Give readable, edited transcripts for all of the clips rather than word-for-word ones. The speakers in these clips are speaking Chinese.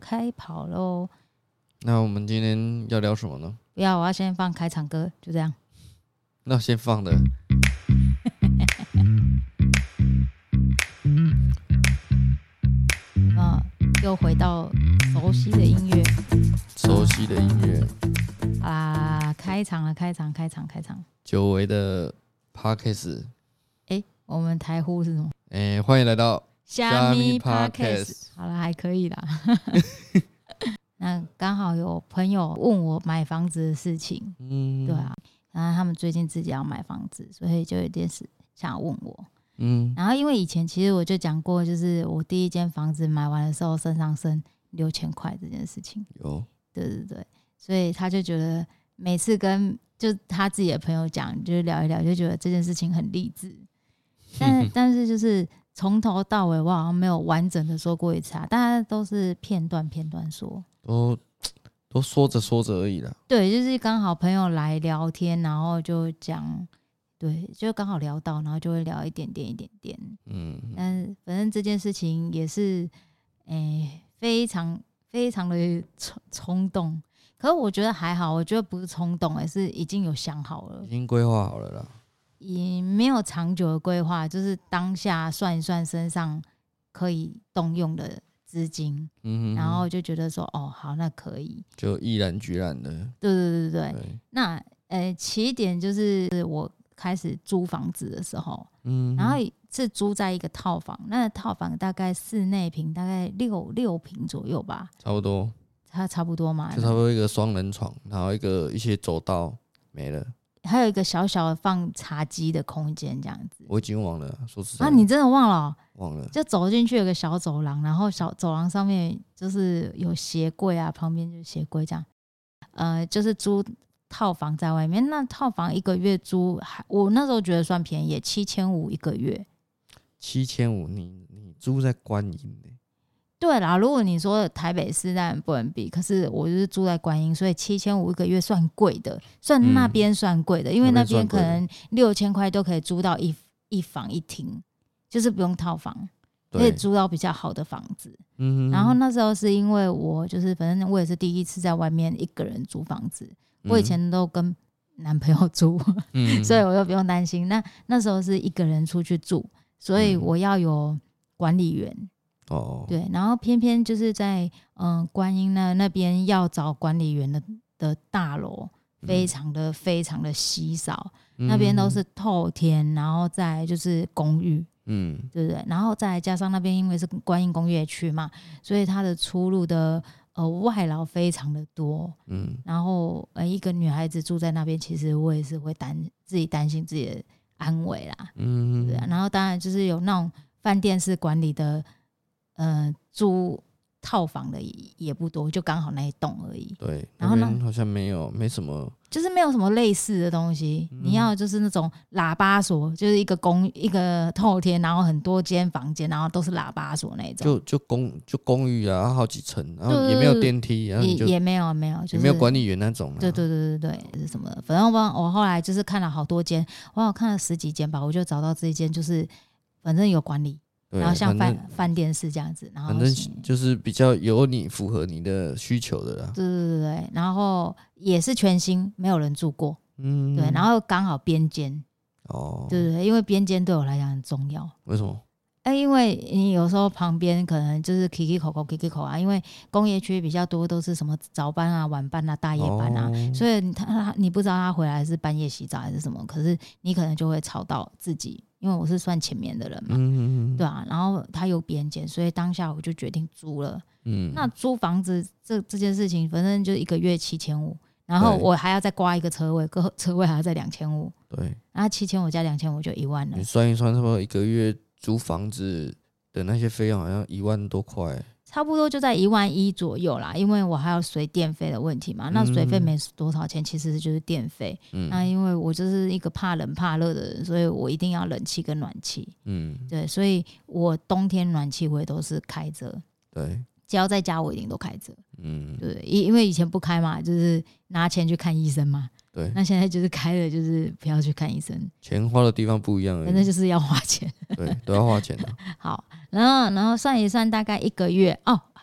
开跑喽！ 那我们今天要聊什么呢？ 不要，我要先放开场歌，就这样。 那先放的。 又回到熟悉的音乐， 熟悉的音乐啊！开场了，开场！ 久违的 Podcast， 我们台呼是什么？ 欢迎来到虾米 Podcast。 好了，还可以啦。那刚好有朋友问我买房子的事情，对啊，然后他们最近自己要买房子，所以就有点想要问我。然后因为以前其实我就讲过，就是我第一间房子买完的时候身上剩6000块这件事情。 有， 对，所以他就觉得每次跟就他自己的朋友讲，就是聊一聊，就觉得这件事情很励志。但是就是从头到尾我好像没有完整的说过一次啊，大家都是片段说， 都说着而已啦。 对，就是刚好朋友来聊天，然后就讲。对，就刚好聊到，然后就会聊一点点。但是反正这件事情也是，非常的冲动。可是我觉得还好，我觉得不是冲动，是已经有想好了， 已经规划好了啦。 也没有长久的规划，就是当下算一算身上可以动用的资金，然后就觉得说，哦，好，那可以， 就毅然决然的。 对。那起点就是我开始租房子的时候，然后是租在一个套房，那套房大概室内坪大概六坪左右吧， 差不多， 它差不多嘛， 就差不多一个双人床，然后一些走道没了， 还有一个小小的放茶几的空间这样子。 我已经忘了，说实在啊，你真的忘了哦？ 忘了， 就走进去有个小走廊，然后小走廊上面就是有鞋柜啊，旁边就是鞋柜这样，就是租套房在外面，那套房一个月租，我那时候觉得算便宜，7500一个月。 7500，你租在观音欸。 对啦，如果你说台北市当然不能比，可是我就是住在观音，所以7500一个月算贵的，算那边算贵的，因为那边可能6000块都可以租到一房一厅，就是不用套房，可以租到比较好的房子。然后那时候是因为我就是反正我也是第一次在外面一个人租房子。我以前都跟男朋友住，所以我就不用担心。那时候是一个人出去住，所以我要有管理员。对，然后偏偏就是在观音那边要找管理员的大楼非常的稀少，那边都是透天，然后再来就是公寓，对不对？然后再来加上那边因为是观音工业区嘛，所以它的出入的外劳非常的多，然后一个女孩子住在那边，其实我也是会自己担心自己的安危啦，对啊。然后当然就是有那种饭店式管理的，租套房的也不多，就刚好那一栋而已。 对， 然后呢， 好像没什么， 就是没有什么类似的东西。你要就是那种喇叭锁，就是一个透天，然后很多间房间，然后都是喇叭锁那种。 就公寓啊，好几层，然后也没有电梯，然后也没有，就是、 也没有管理员那种。 对，是什么的？反正我后来就是看了好多间，我好看了10几间吧，我就找到这一间，就是反正有管理。然后像饭店是这样子，然后反正就是比较有你符合你的需求的啦。 对，然后也是全新，没有人住过，对，然后刚好边间，对，因为边间对我来讲很重要。 为什么？ 因为你有时候旁边可能就是 kiki 口啊，因为工业区比较多都是什么早班啊、晚班啊、大夜班啊，所以你不知道他回来是半夜洗澡还是什么，可是你可能就会吵到自己。因为我是算前面的人嘛，对啊，然后他有边间，所以当下我就决定租了。那租房子这件事情，反正就一个月7500，然后我还要再挂一个车位，车位还要再2500。 对， 然后7500加2500就1万了。 你算一算，差不多一个月租房子的那些费用好像1万多块。 差不多就在11000左右啦，因为我还要水电费的问题嘛。那水费没多少钱，其实就是电费。那因为我就是一个怕冷怕热的人，所以我一定要冷气跟暖气。对，所以我冬天暖气我也都是开着。 对， 只要在家我一定都开着。对，因为以前不开嘛，就是拿钱去看医生嘛。 对， 那现在就是开了，就是不要去看医生， 钱花的地方不一样而已， 反正就是要花钱。 对，都要花钱的。 好，然后算一算，大概一个月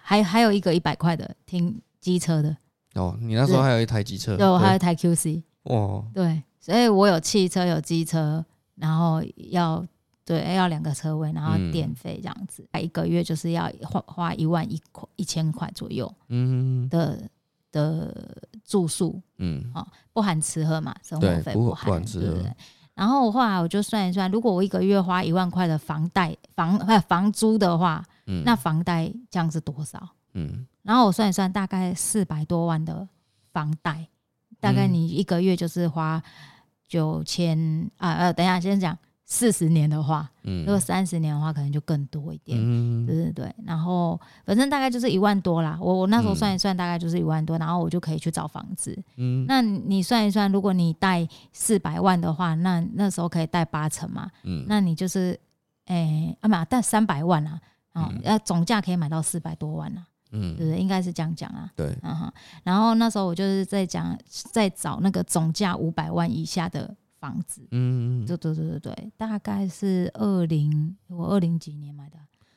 还有一个100块的停机车的。 哦，你那时候还有一台机车？ 对，我还有一台 QC。 哇， 对，所以我有汽车有机车，然后要2个车位，然后电费这样子，一个月就是要花11000块左右的住宿，不含吃喝嘛，生活费不含吃喝，对不对？然后我后来我就算一算，如果我一个月花1万块的房租的话，那房贷这样是多少？然后我算一算，大概400多万的房贷，大概你一个月就是花9000等一下先讲40年的话，如果30年的话可能就更多一点，对。然后反正大概就是1万多啦，我那时候算一算大概就是1万多，然后我就可以去找房子。那你算一算，如果你贷400万的话，那时候可以贷80%嘛，那你就是贷300万啊，总价可以买到400多万啊，对不对？应该是这样讲啊。 对， 然后那时候我就是在找那个总价500万以下的房子，对，大概是我20几年买的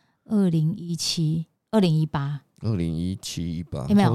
，2017、2018、 2017、18 没有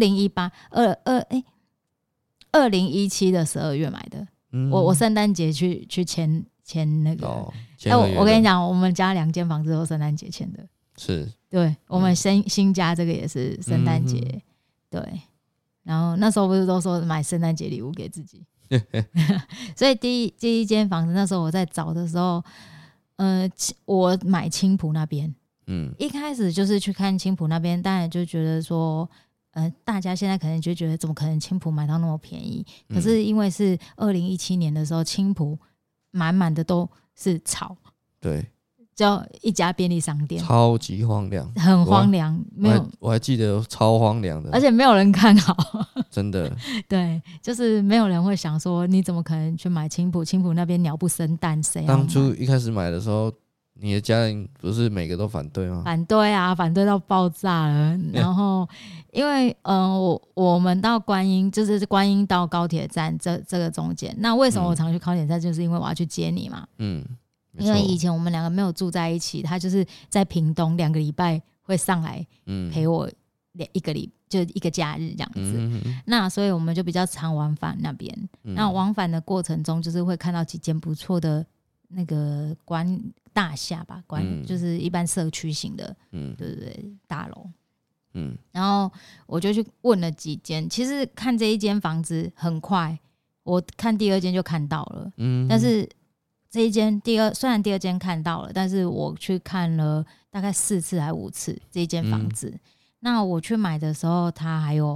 2017的12月买的。我圣诞节去签那个，我跟你讲，我们家2间房子都圣诞节签的， 是， 对，我们新家这个也是圣诞节，对。然后那时候不是都说买圣诞节礼物给自己。所以第一间房子那时候我在找的时候，我买青埔那边，一开始就是去看青埔那边，当然就觉得说，大家现在可能就觉得怎么可能青埔买到那么便宜？可是因为是2017年的时候，青埔满满的都是草， 对， 就一家便利商店， 超级荒凉， 很荒凉，没有， 我还记得超荒凉的， 而且没有人看好， 真的， 对，就是没有人会想说你怎么可能去买青埔那边鸟不生蛋，谁当初一开始买的时候，你的家人不是每个都反对吗？ 反对啊，反对到爆炸了。然后因为我们到观音，就是观音到高铁站这个中间，那为什么我常去高铁站，就是因为我要去接你嘛，因为以前我们2个没有住在一起，他就是在屏东2个礼拜会上来陪我就一个假日这样子，那所以我们就比较常往返那边，那往返的过程中就是会看到几间不错的那个大厦吧，就是一般社区型的，对大楼，然后我就去问了几间，其实看这一间房子很快，我看第2间就看到了，但是这一间虽然第2间看到了，但是我去看了大概4次还5次这一间房子。那我去买的时候，它还有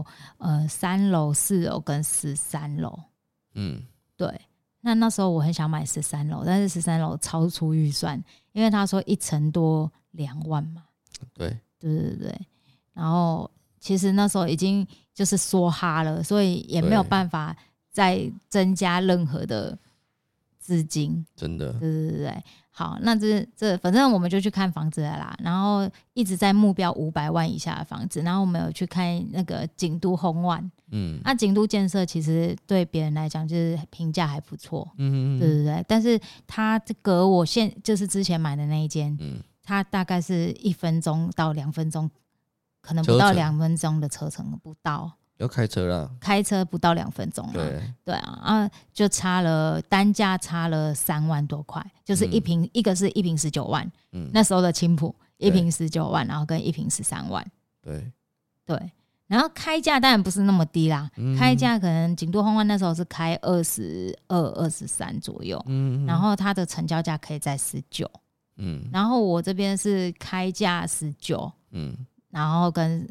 3楼、4楼跟13楼。对。那时候我很想买13楼，但是13楼超出预算，因为他说1层多2万嘛。对。然后其实那时候已经就是梭哈了，所以也没有办法再增加任何的资金，真的，对。好，那这反正我们就去看房子了啦，然后一直在目标500万以下的房子，然后我们有去看那个景都红湾，那景都建设其实对别人来讲就是评价还不错，对，但是它隔我就是之前买的那一间，它大概是1分钟到2分钟，可能不到2分钟的车程，不到。 要开车啦， 开车不到2分钟啦，对啊，就单价差了3万多块，就是一个是1坪19万，那时候的青埔1坪19万，然后跟1坪13万，对，然后开价当然不是那么低啦，开价可能景都红湾那时候是开22、23左右，然后它的成交价可以在19，然后我这边是开价19，然后跟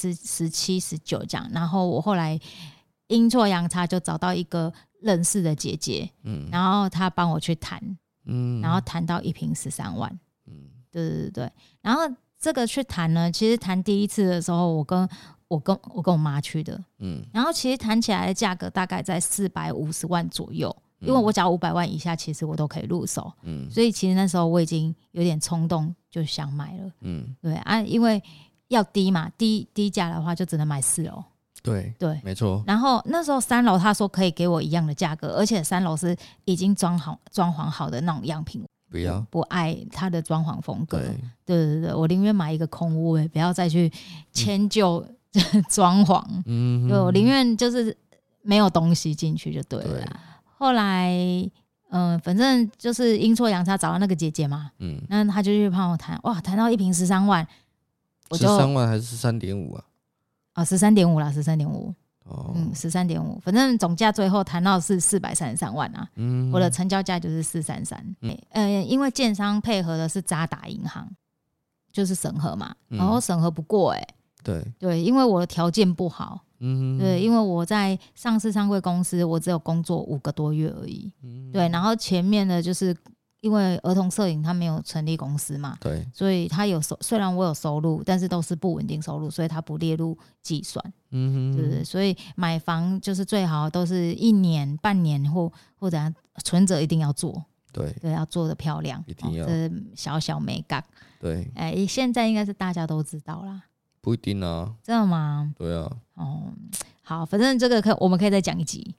17、19这样，然后我后来阴错阳差就找到一个认识的姐姐，然后她帮我去谈，然后谈到1坪13万，对，然后这个去谈呢，其实谈第一次的时候，我跟我妈去的，然后其实谈起来的价格大概在450万左右，因为我只要500万以下，其实我都可以入手，所以其实那时候我已经有点冲动，就想买了，对啊，因为要低嘛，低价的话就只能买4楼。对，没错。然后那时候3楼他说可以给我一样的价格，而且3楼是已经装潢好的那种样品。 不爱它的装潢风格。对，我宁愿买一个空屋，不要再去迁就装潢。对，我宁愿就是没有东西进去就对了啦。后来反正就是阴错阳差找到那个姐姐嘛，那她就去帮我谈，哇，谈到一坪13万，我就 13万还是13.5啊 ？13.5啦，13.5。13.5，反正总价最后谈到是433万啊。我的成交价就是433。因为建商配合的是渣打银行，就是审核嘛，然后审核不过对，因为我的条件不好。对，因为我在上市上柜公司，我只有工作5个多月而已。对，然后前面的就是因为儿童摄影他没有成立公司嘛， 对， 所以他虽然我有收入，但是都是不稳定收入，所以他不列入计算。对，所以买房就是最好都是1年、半年或者存折一定要做。对，要做的漂亮， 一定要。 这小小美感。对，现在应该是大家都知道啦。 不一定啊。真的吗？ 对啊。 好，反正这个我们可以再讲一集。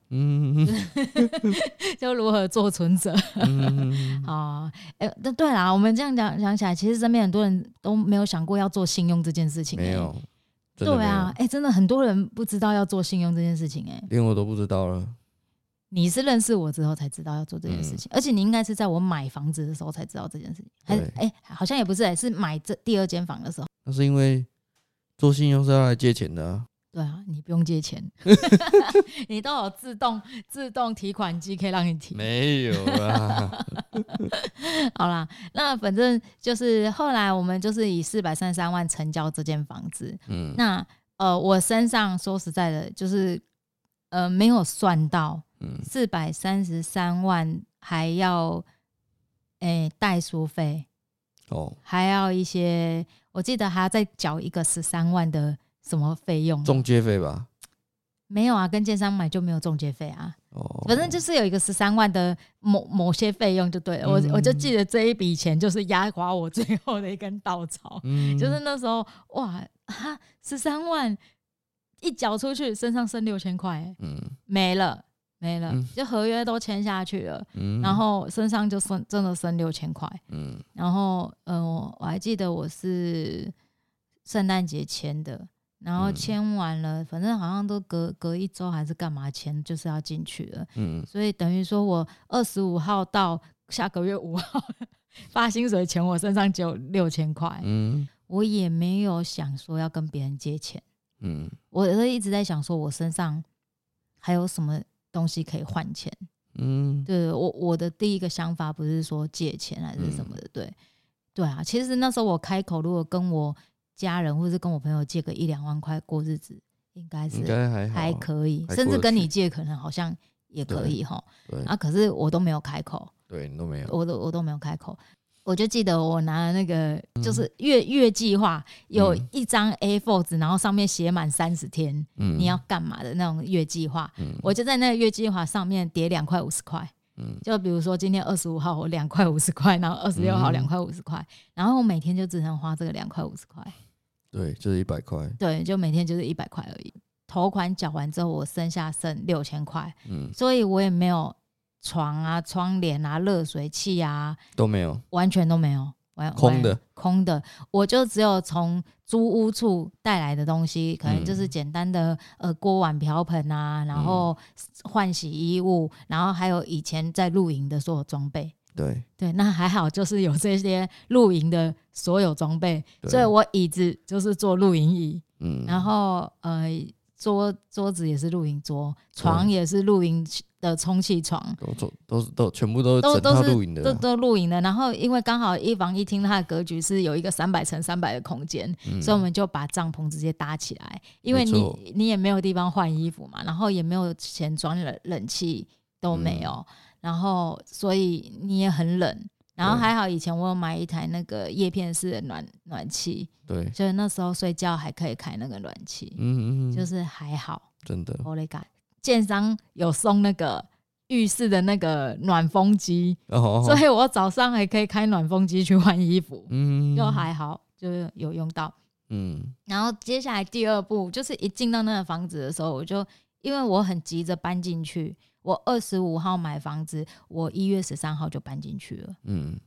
就如何做存折。好，对啦，我们这样讲起来，其实身边很多人都没有想过要做信用这件事情。 没有。 对啊，真的很多人不知道要做信用这件事情。 连我都不知道了。 你是认识我之后才知道要做这件事情，而且你应该是在我买房子的时候才知道这件事情。好像也不是，是买这第2间房的时候。 那是因为做信用是要来借钱的啊。 对啊，你不用借钱。你都有自动提款机可以让你提。 没有啦。 好啦，那反正就是后来我们就是以433万成交这间房子。那我身上说实在的，就是没有算到433万还要代书费。还要一些，我记得还要再缴一个13万的什么费用？ 中介费吧？ 没有啊，跟建商买就没有中介费啊。反正就是有一个13万的某些费用就对了。我就记得这一笔钱就是压垮我最后的一根稻草。就是那时候哇，13万一缴出去，身上剩6000块，没了。就合约都签下去了，然后身上就真的剩6000块。然后我还记得我是圣诞节签的，然后签完了，反正好像都隔1周还是干嘛签，就是要进去了。所以等于说我25号到下个月5号发薪水前，我身上只有6000块。我也没有想说要跟别人借钱。我一直在想说我身上还有什么东西可以换钱。对，我的第一个想法不是说借钱还是什么的。对啊，其实那时候我开口如果跟我家人或是跟我朋友借个1-2万块过日子，应该还可以，甚至跟你借可能好像也可以齁。可是我都没有开口。对，你都没有。我都没有开口。我就记得我拿了那个就是月计划，有一张 A4 纸，然后上面写满30天你要干嘛的那种月计划。我就在那个月计划上面叠2块50块。就比如说今天25号我2块50块，然后26号2块50块，然后我每天就只能花这个2块50块。对，就是100块。对，就每天就是100块而已。头款缴完之后，我剩6000块。所以我也没有床啊、窗帘啊、热水器啊都没有，完全都没有，空的。我就只有从租屋处带来的东西，可能就是简单的锅碗瓢盆啊，然后换洗衣物，然后还有以前在露营的所有装备。对，那还好，就是有这些露营的所有装备，所以我椅子就是做露营椅，然后桌子也是露营桌，床也是露营的充气床，都全部都是整套露营的，都露营的。然后因为刚好一房一厅，它的格局是有一个300×300的空间，所以我们就把帐篷直接搭起来。因为你也没有地方换衣服嘛，然后也没有钱装冷气都没有，然后所以你也很冷。然后还好以前我有买一台那个叶片式的暖气，对，所以那时候睡觉还可以开那个暖气。就是还好，真的。建商有送那个浴室的那个暖风机，所以我早上还可以开暖风机去换衣服。就还好，就有用到。然后接下来第2步就是一进到那个房子的时候，我就因为我很急着搬进去，我25号买房子，我1月13号就搬进去了。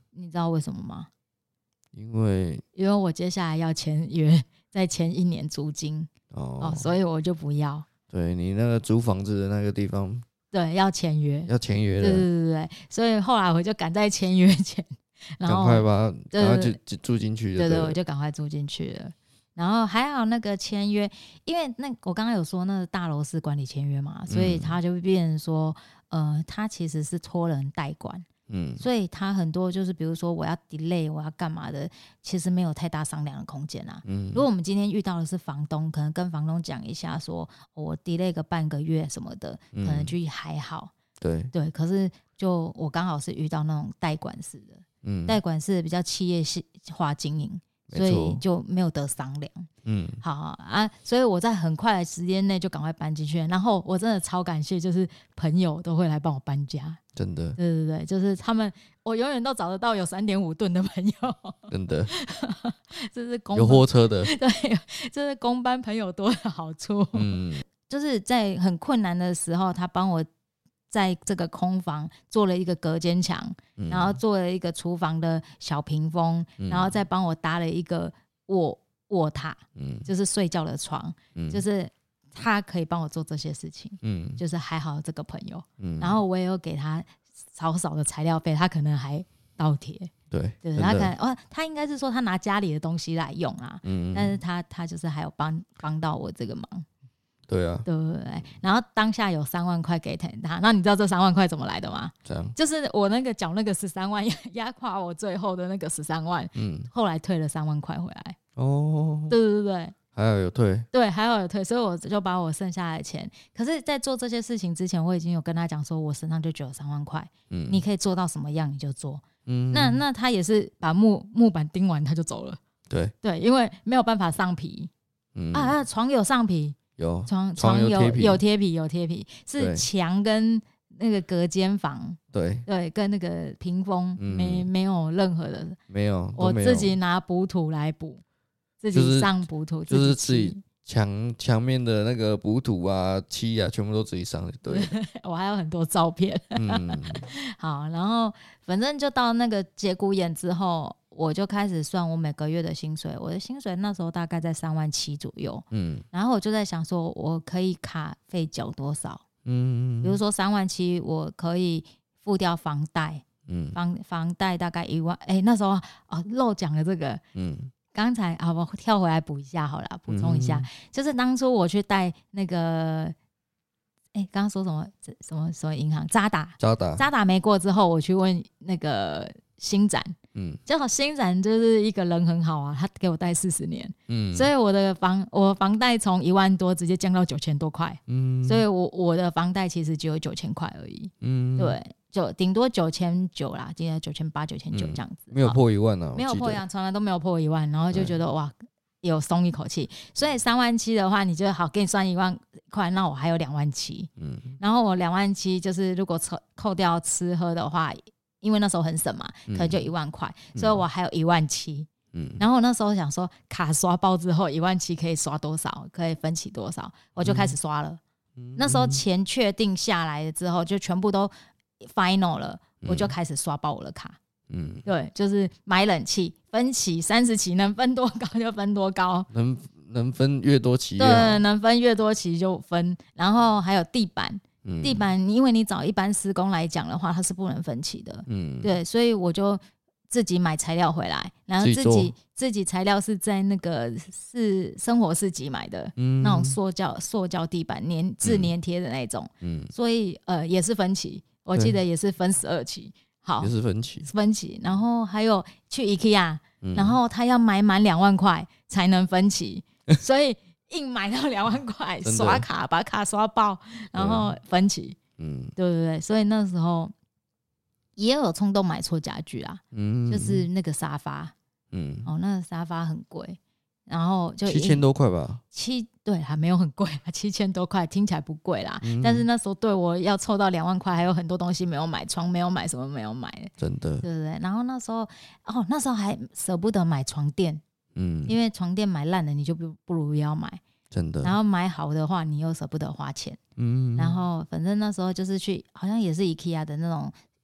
你知道为什么吗？ 因为我接下来要签约，再签1年租金所以我就不要。 对，你那个租房子的那个地方， 对，要签约， 要签约的， 对，所以后来我就赶在签约前，然后赶快就住进去了。 对，我就赶快住进去了。然后还好那个签约，因为我刚刚有说那个大楼是管理签约嘛，所以他就变成说，他其实是托人代管。所以他很多就是比如说我要 delay 我要干嘛的，其实没有太大商量的空间啊。如果我们今天遇到的是房东，可能跟房东讲一下说，我 delay 个半个月什么的，可能就还好。对，可是就我刚好是遇到那种代管式的，代管式比较企业化经营，所以就没有得商量。好啊，所以我在很快的时间内就赶快搬进去，然后我真的超感谢，就是朋友都会来帮我搬家， 真的， 对，就是他们，我永远都找得到有3.5吨的朋友， 真的， 这是有货车的， 对，这是公班朋友多的好处。就是在很困难的时候，他帮我在这个空房做了一个隔间墙，然后做了一个厨房的小屏风，然后再帮我搭了一个卧榻，就是睡觉的床，就是他可以帮我做这些事情，就是还好这个朋友，然后我也有给他少少的材料费，他可能还倒贴， 对， 他可能他应该是说他拿家里的东西来用啊，但是他就是还有帮到我这个忙。 对啊， 对，然后当下有3万块给他，那你知道这3万块怎么来的吗？ 这样就是我那个缴那个13万压垮我最后的那个13万，后来退了3万块回来。对， 还好有退， 对，还好有退，所以我就把我剩下的钱，可是在做这些事情之前，我已经有跟他讲说，我身上就只有3万块，你可以做到什么样你就做。那他也是把木板钉完他就走了。对，因为没有办法上皮。床有上皮。床有贴皮，是墙跟那个隔间房，对，跟那个屏风没有任何的， 没有， 我自己拿补土来补，自己上补土， 就是自己墙面的那个补土啊、漆啊，全部都自己上的。对， 我还有很多照片。好，然后反正就到那个节骨眼之后，我就开始算我每个月的薪水，我的薪水那时候大概在3万7左右。然后我就在想说，我可以卡费缴多少？比如说3万7，我可以付掉房贷，房贷大概1万。那时候漏讲了这个，刚才我跳回来补一下好了，补充一下，就是当初我去贷那个。刚刚说什么银行？渣打没过之后，我去问那个新展，正好新展就是一个人很好啊，他给我贷40年，所以我房贷从1万多直接降到9000多块，所以我的房贷其实只有9000块而已，对，就顶多9900啦，今天9800、9900这样子， 没有破1万啊， 没有破1万，从来都没有破1万，然后就觉得哇。有松一口气，所以3万7的话，你就好给你算1万块，那我还有2万7，然后我2万7就是如果扣掉吃喝的话，因为那时候很省嘛，可能就1万块，所以我还有1万7。然后我那时候想说，卡刷爆之后1万7可以刷多少，可以分期多少，我就开始刷了。那时候钱确定下来了之后，就全部都 final 了，我就开始刷爆我的卡。对，就是买冷气分期30期，能分多高就分多高， 能分越多期越好， 对，能分越多期就分。然后还有地板，地板因为你找一般施工来讲的话，它是不能分期的，对，所以我就自己买材料回来，然后自己材料是在那个是生活市集买的，那种塑胶地板自粘贴的那种，所以也是分期，我记得也是分12期。好， 也是分期， 然后还有去 IKEA，然后他要买满2万块才能分期，所以硬买到2万块，刷卡把卡刷爆，然后分期，对，所以那时候也有冲动买错家具啊，就是那个沙发，那个沙发很贵，然后就 7000多块吧， 对，还没有很贵啊，7000多块听起来不贵啦，但是那时候对我要凑到2万块，还有很多东西没有买，床没有买，什么没有买， 真的， 对不对？然后那时候还舍不得买床垫，因为床垫买烂了，你就不如要买， 真的。 然后买好的话，你又舍不得花钱，然后反正那时候就是去，好像也是 IKEA 的那种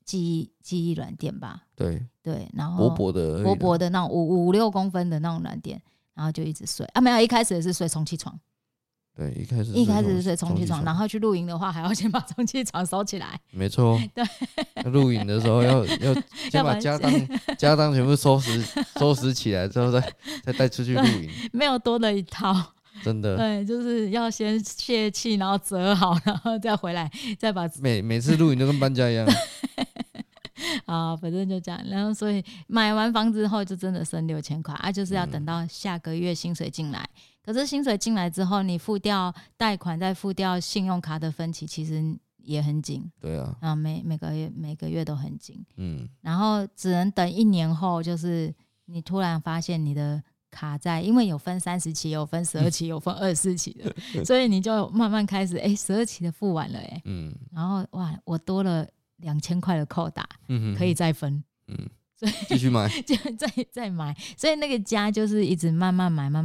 记忆软垫吧， 对， 然后薄薄的那种5-6公分的那种软垫，然后就一直睡没有，一开始也是睡充气床。 对，一开始是睡充气床，然后去露营的话还要先把充气床收起来。 没错，对，露营的时候要先把家当全部收拾起来之后再带出去露营， 没有多的一套， 真的。 对，就是要先泄气，然后折好，然后再回来再把每次露营都跟搬家一样。 啊，反正就这样，然后所以买完房子后就真的剩6000块啊，就是要等到下个月薪水进来。可是薪水进来之后，你付掉贷款，再付掉信用卡的分期，其实也很紧。 对啊， 然后每个月都很紧。然后只能等1年后，就是你突然发现你的卡债，因为有分30期，有分12期，有分24期的，所以你就慢慢开始，12期的付完了，然后哇，我多了2000块的扣打，可以再分。所以继续买， 就再买，所以那个家就是一直慢慢买，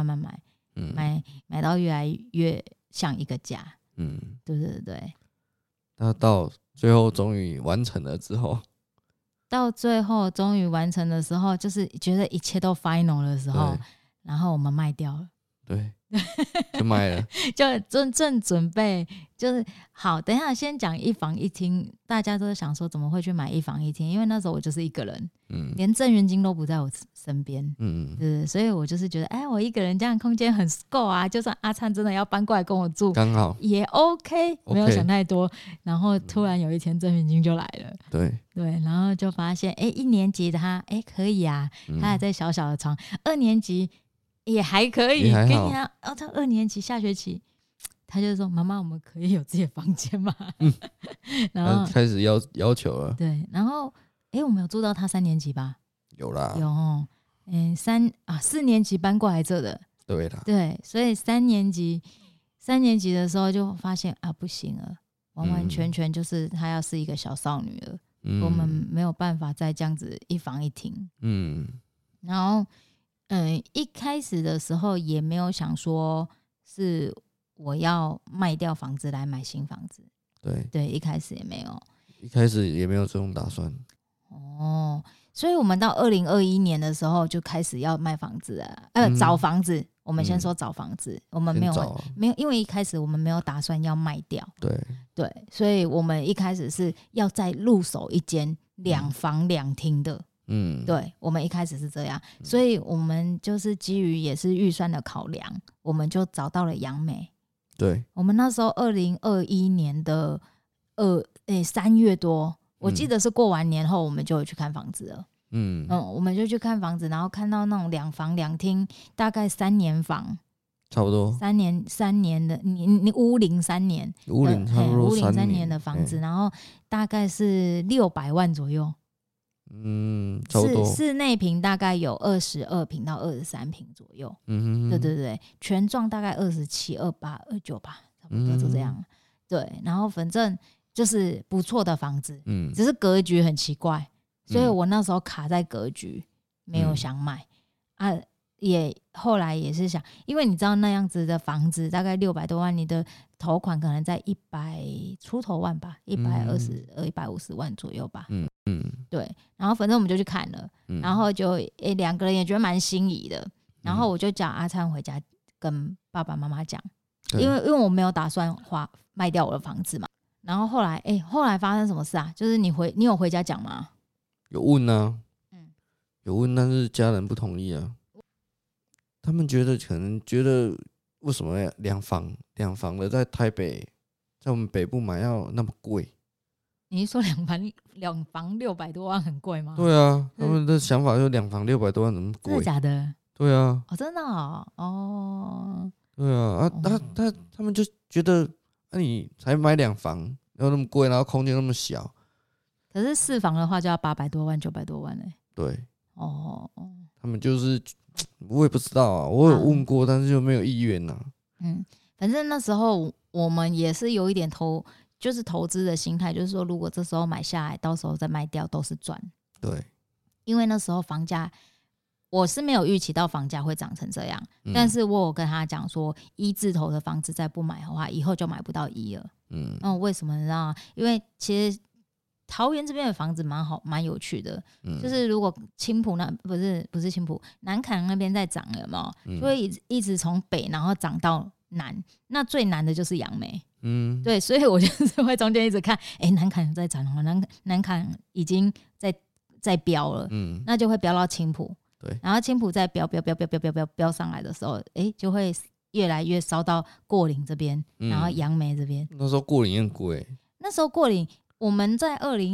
买到越来越像一个家。对。 那到最后终于完成了之后， 到最后终于完成的时候，就是觉得一切都 final 的时候，然后我们卖掉了。 对，就卖了， 就正准备就是好。等一下先讲一房一厅，大家都想说怎么会去买一房一厅？因为那时候我就是一个人，连郑元金都不在我身边，对，所以我就是觉得，我一个人这样空间很够啊，就算阿灿真的要搬过来跟我住， 刚好也 OK， 没有想太多。然后突然有一天郑元金就来了，对，然后就发现，1年级的他，可以啊，他还在小小的床，2年级。也还可以，跟你讲他2年级下学期，他就说：“妈妈，我们可以有自己的房间吗？”然后开始要求了。 对，然后我们有住到他3年级吧？ 有啦， 有哦，4年级搬过来这的， 对啦， 对，所以3年级的时候就发现不行了，完全就是她要是一个小少女了，我们没有办法再这样子一房一厅，然后。一开始的时候也没有想说是我要卖掉房子来买新房子，对，一开始也没有这种打算。 所以我们到2021年的时候就开始要卖房子了，找房子。我们先说找房子，我们没有，因为一开始我们没有打算要卖掉，对，所以我们一开始是要再入手一间2房2厅的。对，我们一开始是这样，所以我们就是基于也是预算的考量，我们就找到了杨美。 对， 我们那时候2021年的3月多，我记得是过完年后我们就有去看房子了。我们就去看房子，然后看到那种2房2厅，大概3年房， 差不多 3年的，你屋龄3年， 屋龄差不多屋龄3年的房子，然后大概是600万左右。 差不多室内坪大概有22坪到23坪左右。对，全幢大概27、28、29吧，差不多就这样。对，然后反正就是不错的房子，只是格局很奇怪，所以我那时候卡在格局，没有想买也后来也是想，因为你知道那样子的房子大概600多万，你的头款可能在100出头万吧，120、150万左右吧。对，然后反正我们就去看了，然后就2个人也觉得蛮心仪的，然后我就叫阿灿回家跟爸爸妈妈讲，因为我没有打算卖掉我的房子嘛。然后后来发生什么事啊？就是你有回家讲吗？ 有问啊，有问，但是家人不同意啊。他们可能觉得为什么2房的在台北，在我们北部买要那么贵？ 你是说2房600多万很贵吗？ 对啊，他们的想法就2房600多万怎么贵？ 真的假的？ 对啊， 真的哦， 对啊，他们就觉得你才买2房要那么贵，然后空间那么小。 可是4房的话就要800多万、900多万嘞。 对，他们就是我也不知道啊，我有问过，但是就没有意愿啊。 反正那时候我们也是有一点投资的心态，就是说如果这时候买下来，到时候再卖掉都是赚。 对， 因为那时候房价，我是没有预期到房价会涨成这样，但是我有跟他讲说，1字头的房子再不买的话，以后就买不到1了。为什么呢？因为其实桃园这边的房子蛮好，蛮有趣的。就是如果青埔那不是青埔，南坎那边在涨有没有？就会一直从北然后涨到南，那最南的就是杨梅。对，所以我就是会中间一直看，南坎在涨了，南坎已经在飙了，那就会飙到青埔。对，然后青埔再飙上来的时候，就会越来越烧到过岭这边，然后杨梅这边。 那时候过岭很贵。 那时候过岭，我们在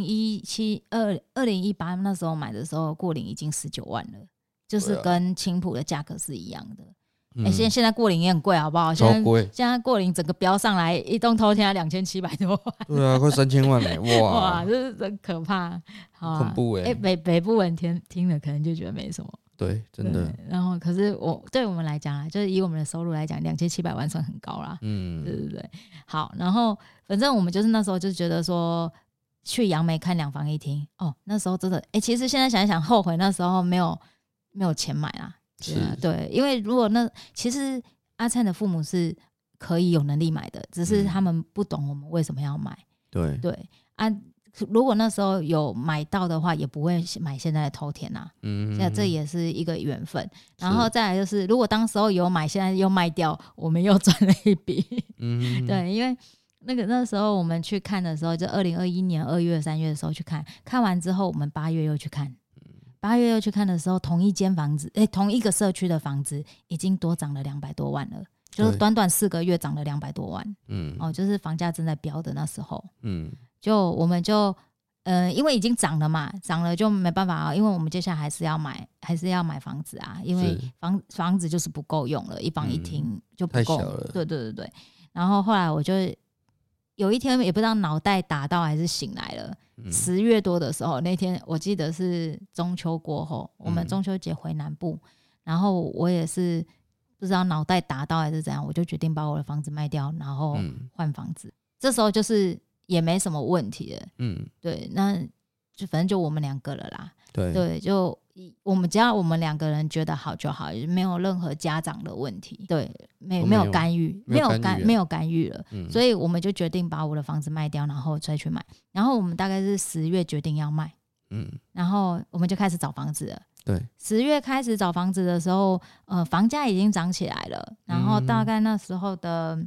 2018那时候买的时候，过岭已经19万了，就是跟青埔的价格是一样的。现在过岭也很贵，好不好？ 超贵！ 现在过岭整个飙上来，一栋透天2700多万。 对啊，快3000万嘞！ 哇，这是真可怕， 恐怖哎！ 北部人听了可能就觉得没什么。 对，真的。 然后，可是对我们来讲啊，就是以我们的收入来讲，2700万算很高啦。对。好，然后反正我们就是那时候就觉得说，去杨梅看2房1厅那时候真的，其实现在想一想，后悔那时候没有钱买啦。对，因为如果其实阿灿的父母是可以有能力买的，只是他们不懂我们为什么要买。对啊，如果那时候有买到的话，也不会买现在的透天啊。这也是一个缘分。然后再来就是，如果当时候有买，现在又卖掉，我们又赚了一笔。对，因为那时候我们去看的时候，就2021年2月、3月的时候去看完之后，我们8月又去看。8月又去看的时候，同一间房子，同一个社区的房子已经多涨了200多万了，就是短短4个月涨了200多万。就是房价正在飙的那时候。就我们就因为已经涨了嘛，涨了就没办法，因为我们接下来还是要买房子啊，因为房子就是不够用了，1房1厅就不够了。对。然后后来我就有一天也不知道脑袋打到还是醒来了。10月多的时候，那天我记得是中秋过后，我们中秋节回南部，然后我也是不知道脑袋打到还是怎样，我就决定把我的房子卖掉，然后换房子。这时候就是也没什么问题了。对，那就反正就我们2个了啦。对，就只要我们2个人觉得好就好，没有任何家长的问题。对，没有干预，没有干预了。所以我们就决定把我的房子卖掉，然后再去买。然后我们大概是10月决定要卖。然后我们就开始找房子了。对，10月开始找房子的时候，房价已经涨起来了。然后大概那时候的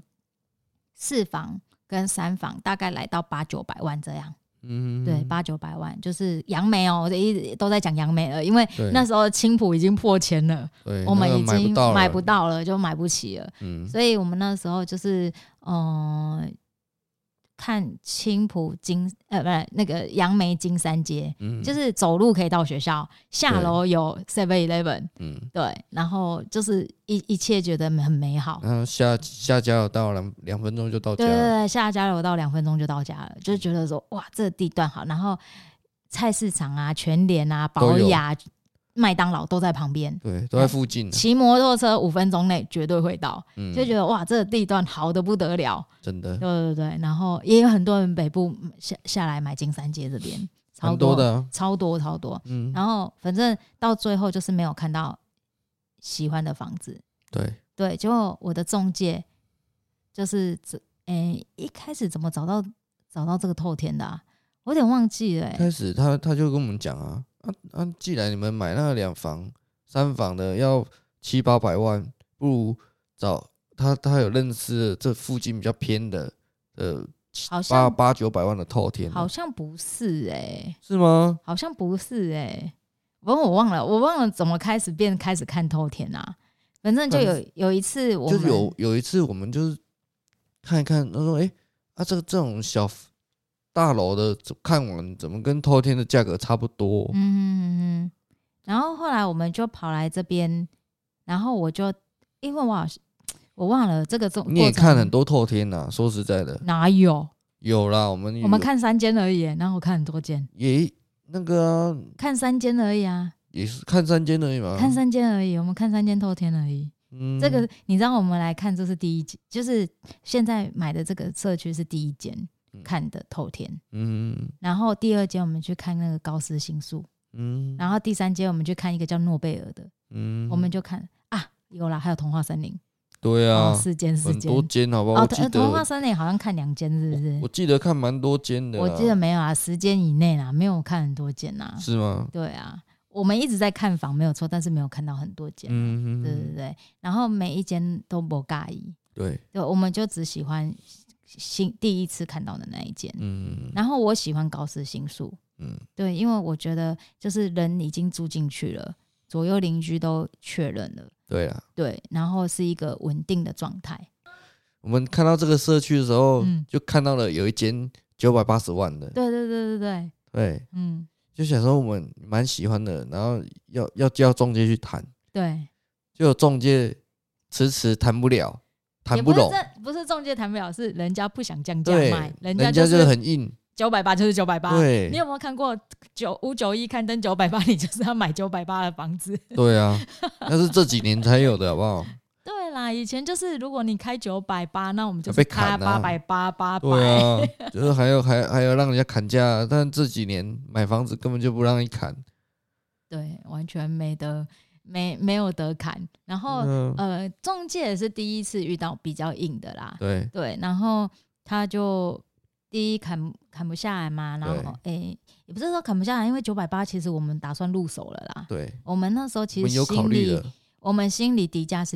4房跟3房大概来到800-900万这样。对，800-900万就是杨梅我一直都在讲杨梅了，因为那时候青埔已经破千了，我们已经买不到了，就买不起了。所以我们那时候就是看青埔那个杨梅金山街，就是走路可以到学校，下楼有 7-Eleven， 对，然后就是一切觉得很美好。 然后下加油到2分钟就到家了。 对，下加油到2分钟就到家了，就觉得说哇，这个地段好。然后菜市场啊、全联啊、宝雅、麦当劳都在旁边， 对，都在附近。 骑摩托车5分钟内绝对会到，就觉得哇，这个地段好的不得了， 真的。 对。然后也有很多人北部下来买金山街这边， 超多的， 超多。然后反正到最后就是没有看到喜欢的房子。对，结果我的中介就是一开始怎么找到这个透天的啊？我有点忘记了。 开始他就跟我们讲啊，既然你们买那个2房3房的要700-800万，不如找他有认识的这附近比较偏的好像800-900万的透天。 好像不是是吗？ 好像不是我忘了怎么开始看透天啊。反正就有一次我们就有一次我们就是看一看，他说这种小大楼的看完怎么跟透天的价格差不多。 然后后来我们就跑来这边，然后我就因为我忘了这个你也看很多透天啊，说实在的。 哪有啦，我们看3间而已，然后我看很多间， 也那个看3间而已啊。 也是看3间而已嘛， 看3间而已，我们看3间透天而已。这个你知道，我们来看，这是第一间，就是现在买的这个社区是第一间看的透天。然后第2间我们去看那个高斯新宿。然后第3间我们去看一个叫诺贝尔的。我们就看有啦，还有童话森林。 对啊， 4间很多间好不好？ 童话森林好像看2间是不是？ 我记得看蛮多间的。 我记得没有啊，10间以内啦，没有看很多间啊。 是吗？ 对啊，我们一直在看房没有错，但是没有看到很多间。对对对，然后每一间都不介意。对，我们就只喜欢第一次看到的那一间。然后我喜欢高斯新宿。对，因为我觉得就是人已经住进去了，左右邻居都确认了。 对啊， 对，然后是一个稳定的状态。 我们看到这个社区的时候，就看到了有一间980万的。 对对对对对对，就想说我们蛮喜欢的，然后要叫中介去谈。对，就有中介迟谈不了，谈不拢。 不是中介谈不了，是人家不想降价卖，人家就是很硬。 980就是980。 对， 你有没有看过591刊登980，你就是要买980的房子？ 对啊，那是这几年才有的，好不好？ 对啦，以前就是如果你开980，那我们就是开880、800。 对啊，就是还有让人家砍价，但这几年买房子根本就不让你砍。对， 完全没有得砍。然后中介也是第一次遇到比较硬的啦。对，然后他就第一砍不下来嘛，然后也不是说砍不下来，因为980其实我们打算入手了啦。对，我们那时候其实我们心里底价是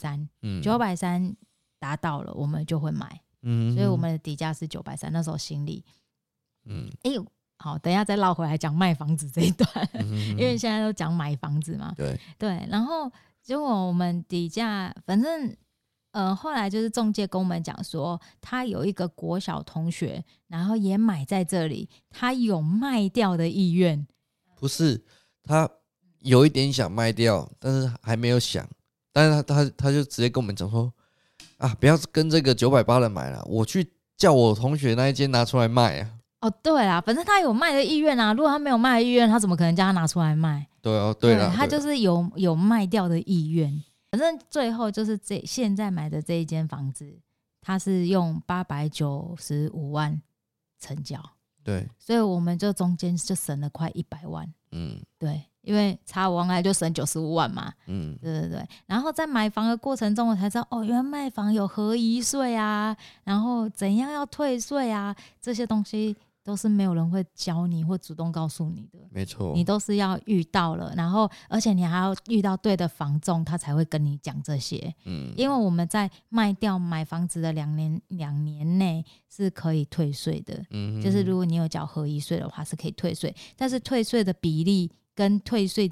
930，930达到了我们就会买。所以我们的底价是930，那时候心里好，等一下再绕回来讲卖房子这一段。因为现在都讲买房子嘛。对，然后结果我们底价反正后来就是中介跟我们讲说，他有一个国小同学，然后也买在这里，他有卖掉的意愿。 不是，他有一点想卖掉，但是还没有想，但是他就直接跟我们讲说，不要跟这个980的买了，我去叫我同学那一间拿出来卖啊。 对啦，反正他有卖的意愿啊，如果他没有卖的意愿，他怎么可能叫他拿出来卖？ 对啦， 他就是有卖掉的意愿。反正最后就是现在买的这一间房子，它是用895万成交。对，所以我们就中间就省了快100万。对，因为差5万块就省95万嘛。对。然后在买房的过程中，我才知道原来卖房有合宜税啊，然后怎样要退税啊，这些东西都是没有人会教你或主动告诉你的。没错，你都是要遇到了，然后而且你还要遇到对的房仲，他才会跟你讲这些。因为我们在卖掉买房子的2年内是可以退税的。就是如果你有缴合宜税的话是可以退税，但是退税的比例跟退税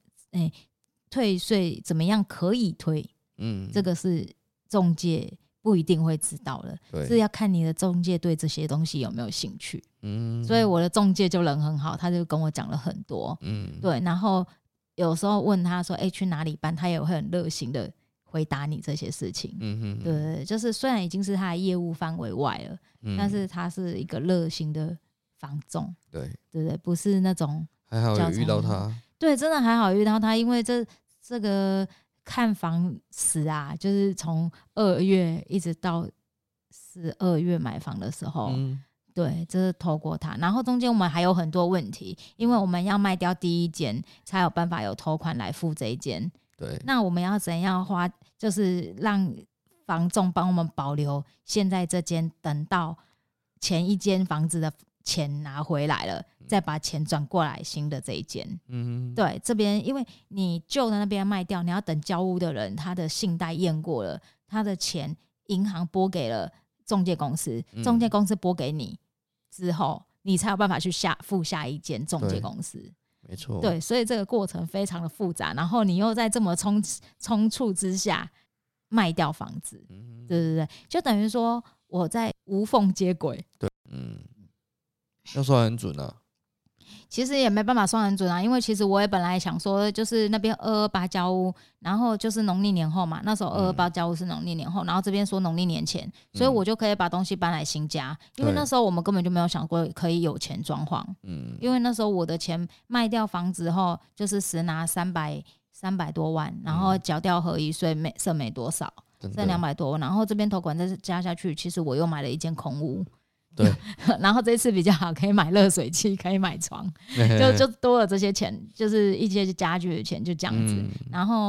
怎么样可以退，这个是中介不一定会知道的，是要看你的中介对这些东西有没有兴趣。所以我的中介就人很好，他就跟我讲了很多。对，然后有时候问他说去哪里办，他也会很热心的回答你这些事情。对，就是虽然已经是他的业务范围外了，但是他是一个热心的房仲。对，不是那种还好有遇到他。 对，真的还好遇到他，因为这个看房史啊，就是从2月一直到12月买房的时候。对，这是透过他，然后中间我们还有很多问题，因为我们要卖掉第一间才有办法有头款来付这一间。对，那我们要怎样花，就是让房仲帮我们保留现在这间，等到前一间房子的钱拿回来了，再把钱转过来新的这一间。对，这边因为你旧的那边卖掉，你要等交屋的人他的信贷验过了，他的钱银行拨给了中介公司，中介公司拨给你之后，你才有办法去付下一间中介公司。没错，对，所以这个过程非常的复杂，然后你又在这么冲促之下卖掉房子。对，就等于说我在无缝接轨。对， 要算很准啊。 其实也没办法算很准啊，因为其实我也本来想说，就是那边228交屋，然后就是农历年后嘛，那时候228交屋是农历年后，然后这边说农历年前，所以我就可以把东西搬来新家，因为那时候我们根本就没有想过可以有钱装潢。因为那时候我的钱卖掉房子后，就是实拿300多万，然后缴掉合宜税剩没多少，剩200多万，然后这边头款再加下去，其实我又买了一间空屋。对，然后这次比较好，可以买热水器，可以买床，就多了这些钱，就是一些家具的钱，就这样子。然后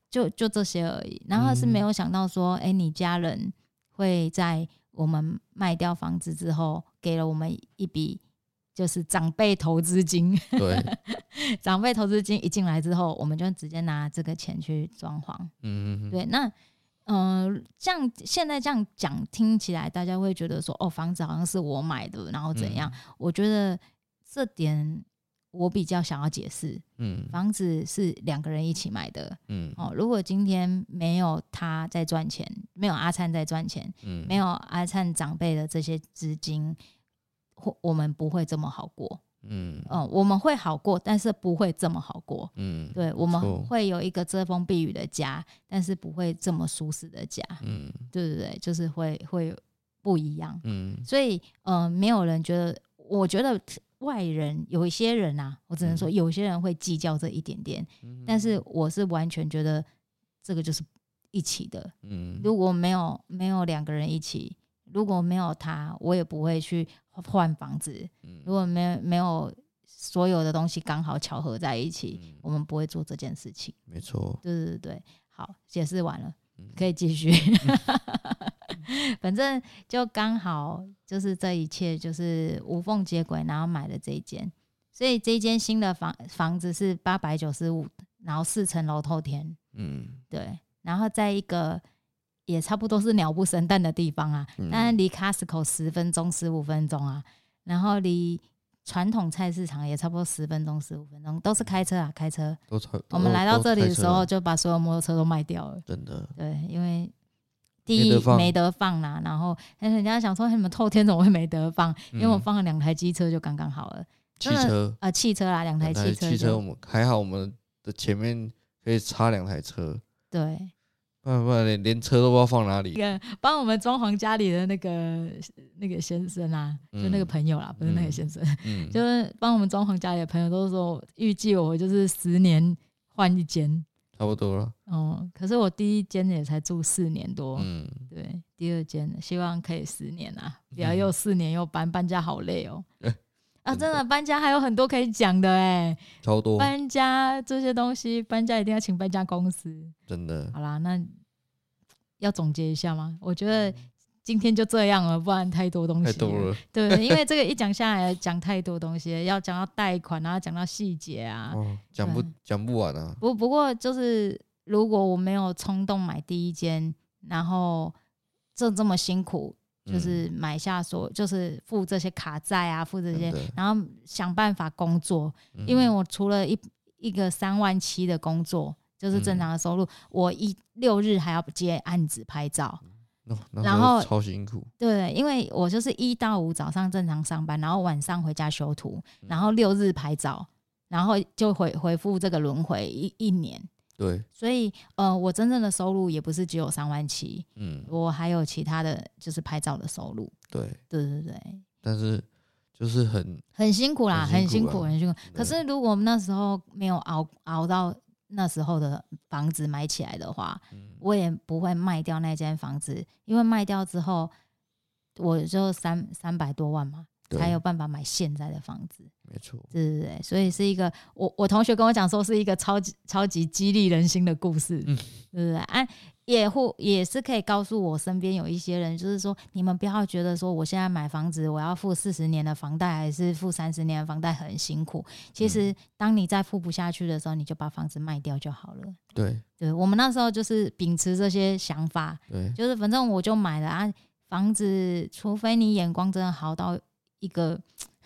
就这些而已。然后是没有想到说，你家人会在我们卖掉房子之后，给了我们一笔就是长辈投资金。 对， 长辈投资金一进来之后，我们就直接拿这个钱去装潢。对，那这样现在这样讲听起来，大家会觉得说，房子好像是我买的，然后怎样？我觉得这点我比较想要解释。房子是2个人一起买的。如果今天没有他在赚钱，没有阿灿在赚钱，没有阿灿长辈的这些资金，我们不会这么好过。我们会好过，但是不会这么好过。对，我们会有一个遮风避雨的家，但是不会这么舒适的家。对对对，就是会不一样。所以没有人觉得，我觉得外人有一些人啊，我只能说有些人会计较这一点点，但是我是完全觉得这个就是一起的。如果没有2个人一起，如果没有他，我也不会去换房子。如果没有所有的东西刚好巧合在一起，我们不会做这件事情。 没错。 对对对，好，解释完了，可以继续。反正就刚好就是这一切就是无缝接轨，然后买了这一间，所以这一间新的房子是895，然后4层楼透天。对，然后在一个也差不多是鸟不生蛋的地方啊，当然离 Costco 10分钟15分钟啊，然后离传统菜市场也差不多10分钟15分钟，都是开车啊，开车。我们来到这里的时候就把所有摩托车都卖掉了。真的。对，因为第一没得放啦，然后人家想说你们透天怎么会没得放？因为我放了2台机车就刚刚好了。汽车啦，2台汽车。 汽车我们还好，我们的前面可以插2台车。 对。 不然连车都不知道放哪里。 帮我们装潢家里的那个先生啊，就那个朋友啦，不是那个先生，就是帮我们装潢家里的朋友都说，预计我就是10年换一间， 差不多了。 可是我第一间也才住4年多。对，第2间希望可以10年啊，不要又4年又搬家好累哦。真的搬家还有很多可以讲的超多。搬家这些东西，搬家一定要请搬家公司，真的。好啦，那要总结一下吗？我觉得今天就这样了，不然太多东西了，太多了。对，因为这个一讲下来讲太多东西，要讲到贷款，然后讲到细节啊，讲不完啊。不过就是如果我没有冲动买第一间，然后这么辛苦。就是买下就是付这些卡债啊，付这些，然后想办法工作。因为我除了一个3万7的工作，就是正常的收入，我6日还要接案子拍照，然后超辛苦。 对，因为我就是1到5早上正常上班，然后晚上回家修图，然后6日拍照，然后就回复这个轮回一年。对，所以我真正的收入也不是只有3万7，我还有其他的就是拍照的收入。对对对对， 但是就是很辛苦啦，很辛苦。可是如果我们那时候没有熬到那时候的房子买起来的话，我也不会卖掉那间房子，因为卖掉之后我就300多万嘛。才有办法买现在的房子。没错。对对对，所以是一个我同学跟我讲说是一个超级激励人心的故事。对不对啊？也是可以告诉我身边有一些人，就是说你们不要觉得说我现在买房子我要付40年的房贷还是付30年的房贷很辛苦，其实当你再付不下去的时候，你就把房子卖掉就好了。对对，我们那时候就是秉持这些想法。对，就是反正我就买了啊，房子除非你眼光真的好到一个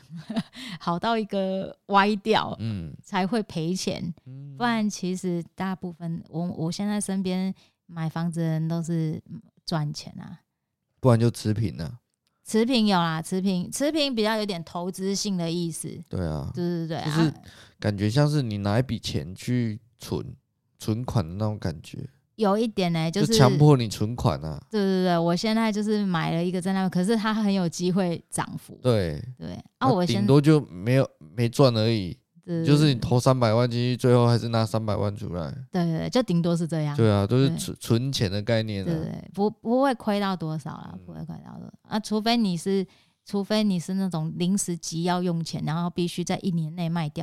歪掉，才会赔钱，不然其实大部分我现在身边买房子的人都是赚钱啊， 不然就持平啊。 持平有啦，持平比较有点投资性的意思。对啊，对对对， 就是感觉像是你拿一笔钱去存款的那种感觉。 有一点呢，就是强迫你存款啊。 对对对，我现在就是买了一个在那边，可是它很有机会涨幅。对对啊，我顶多就没赚而已。对，就是你投300万进去，最后还是拿300万出来。 对对对，就顶多是这样。 对啊，都是存钱的概念。 对对，不会亏到多少啦，不会亏到的啊，除非你是那种临时急要用钱，然后必须在1年内卖掉，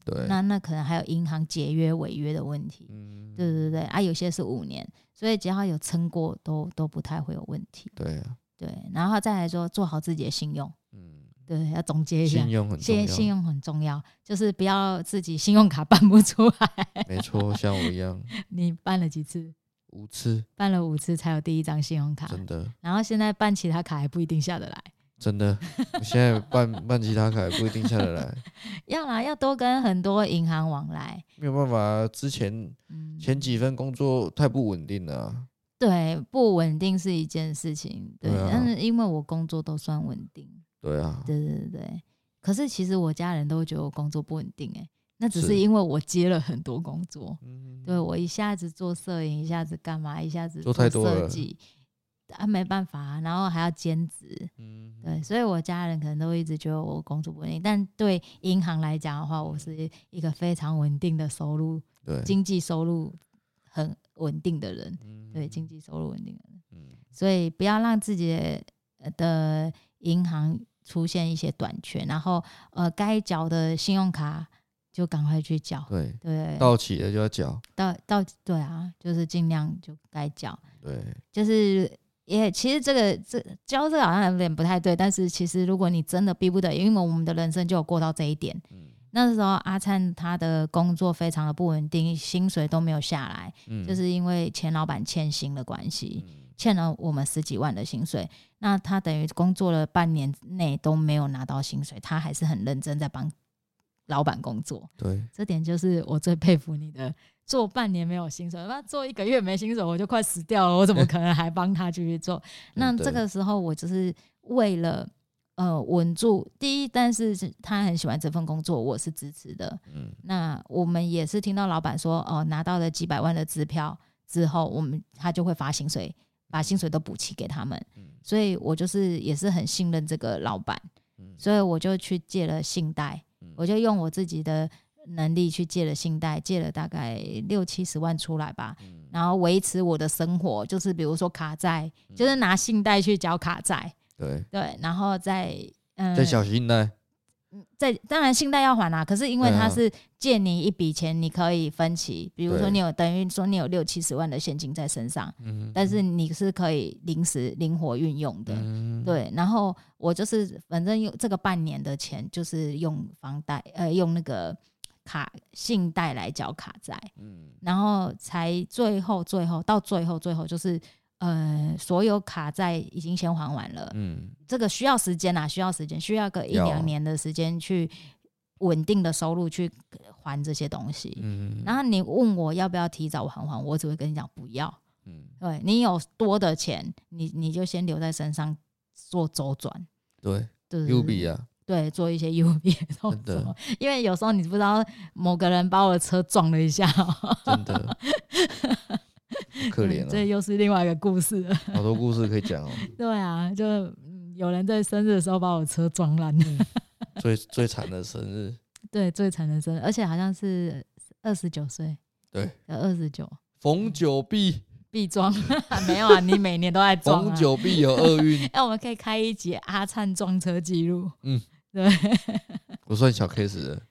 对， 那可能还有银行解约违约的问题，对啊，有些是5年，所以只要有撑过都不太会有问题。 对啊， 对，然后再来说做好自己的信用，对，要总结一下， 信用很重要， 信用很重要，就是不要自己信用卡办不出来。 没错，像我一样， 你办了几次 ？5次， 办了5次才有第1张信用卡， 真的。 然后现在办其他卡还不一定下得来， 真的，我现在办其他卡也不一定下得来。 要啦，要多跟很多银行往来。 没有办法，之前前几份工作太不稳定了啊。 对，不稳定是一件事情，对，但是因为我工作都算稳定。 对啊， 对。可是其实我家人都觉得我工作不稳定，那只是因为我接了很多工作，对，我一下子做摄影，一下子干嘛，一下子做设计，没办法，然后还要兼职，对，所以我家人可能都一直觉得我工作不稳定，但对银行来讲的话，我是一个非常稳定的收入，对，经济收入很稳定的人，对，经济收入稳定的人，所以不要让自己的银行出现一些短缺，然后该缴的信用卡就赶快去缴，对，到期了就要缴， 对啊，就是尽量就该缴， 对， 就是其实教这个好像有点不太对，但是其实如果你真的逼不得已，因为我们的人生就有过到这一点，那时候阿灿他的工作非常的不稳定，薪水都没有下来，就是因为前老板欠薪的关系，欠了我们10几万的薪水，那他等于工作了半年内都没有拿到薪水，他还是很认真在帮老板工作，对，这点就是我最佩服你的。做半年没有薪水，那做1个月没薪水我就快死掉了，我怎么可能还帮他继续做？那这个时候我就是为了稳住第一，但是他很喜欢这份工作，我是支持的。那我们也是听到老板说拿到了几百万的支票之后，他就会发薪水，把薪水都补齐给他们，所以我就是也是很信任这个老板，所以我就去借了信贷，我就用我自己的能力去借了信贷，借了大概60-70万出来吧，然后维持我的生活，就是比如说卡债，就是拿信贷去缴卡债，对，然后再小信贷， 当然信贷要还可是因为他是借你一笔钱，你可以分期，比如说你有等于说你有60-70万的现金在身上，但是你是可以灵活运用的，对，然后我就是反正用这个半年的钱就是用房贷用那个信贷来缴卡债，然后才最后就是所有卡债已经先还完了，这个需要时间需要个1-2年的时间去稳定的收入去还这些东西，然后你问我要不要提早还，我只会跟你讲不要，对，你有多的钱你就先留在身上做周转，对 UB 啊， 对，做一些 UB 的动作，因为有时候你不知道某个人把我的车撞了一下， 真的可怜了， 这又是另外一个故事了， 好多故事可以讲对啊，就有人在生日的时候把我车撞烂了， 最惨的生日， 对，最惨的生日，而且好像是29岁， 对 ，29 逢九必撞没有啊，你每年都在撞逢九必有厄运我们可以开一集阿灿撞车记录，对， 我算小 case 的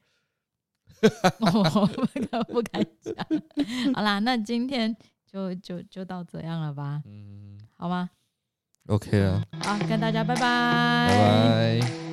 我不敢讲，好啦，那今天就到这样了吧，好吗 ？OK 啊， 好，跟大家拜拜， 拜拜。